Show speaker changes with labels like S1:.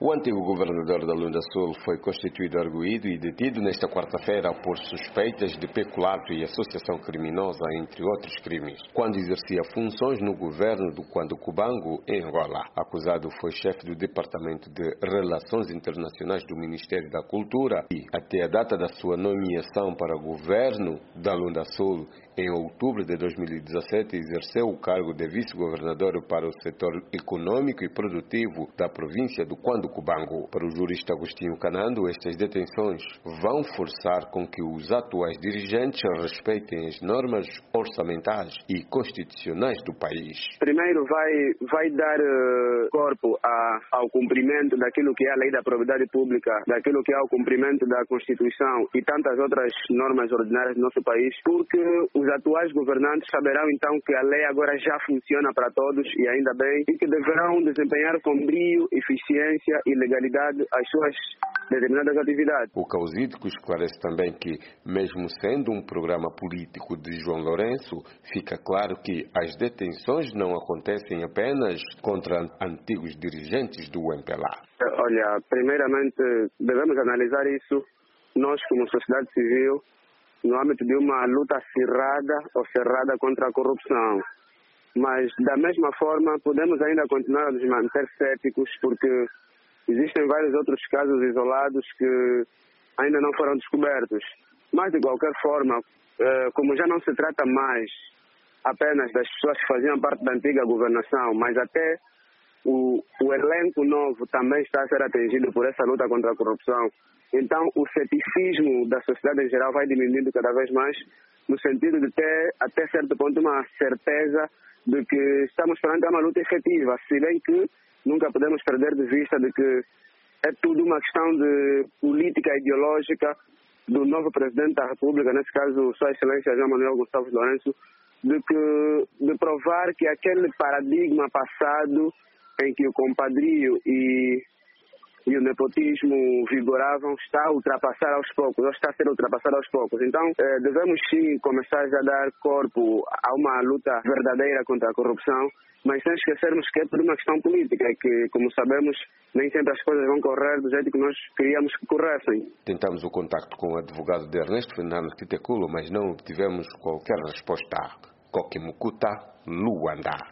S1: O antigo governador da Lunda Sul foi constituído arguido e detido nesta quarta-feira por suspeitas de peculato e associação criminosa, entre outros crimes, quando exercia funções no governo do Cubango, em Angola. Acusado foi chefe do Departamento de Relações Internacionais do Ministério da Cultura e, até a data da sua nomeação para o governo da Lunda Sul, em outubro de 2017, exerceu o cargo de vice-governador para o setor econômico e produtivo da província do Cubango. Para o jurista Agostinho Canando, estas detenções vão forçar com que os atuais dirigentes respeitem as normas orçamentais e constitucionais do país.
S2: Primeiro vai dar corpo ao cumprimento daquilo que é a lei da probidade pública, daquilo que é o cumprimento da Constituição e tantas outras normas ordinárias do nosso país, porque os atuais governantes saberão então que a lei agora já funciona para todos e ainda bem, e que deverão desempenhar com brio, eficiência e legalidade as suas determinadas atividades.
S1: O causídico esclarece também que, mesmo sendo um programa político de João Lourenço, fica claro que as detenções não acontecem apenas contra antigos dirigentes do MPLA.
S2: Olha, primeiramente devemos analisar isso, nós como sociedade civil, no âmbito de uma luta cerrada contra a corrupção. Mas, da mesma forma, podemos ainda continuar a nos manter céticos, porque existem vários outros casos isolados que ainda não foram descobertos. Mas, de qualquer forma, como já não se trata mais apenas das pessoas que faziam parte da antiga governação, mas até o elenco novo também está a ser atingido por essa luta contra a corrupção. Então, o ceticismo da sociedade em geral vai diminuindo cada vez mais, no sentido de ter, até certo ponto, uma certeza de que estamos perante uma luta efetiva, se bem que nunca podemos perder de vista de que é tudo uma questão de política ideológica do novo presidente da República, nesse caso, Sua Excelência João Manuel Gonçalves Lourenço, de provar que aquele paradigma passado em que o compadrio e o nepotismo vigoravam está a ultrapassar aos poucos, ou está a ser ultrapassado aos poucos. Então, devemos sim começar a dar corpo a uma luta verdadeira contra a corrupção, mas sem esquecermos que é por uma questão política e que, como sabemos, nem sempre as coisas vão correr do jeito que nós queríamos que corressem.
S1: Tentamos o contacto com o advogado de Ernesto Fernando Titeculo, mas não obtivemos qualquer resposta. Kokimukuta, Luanda.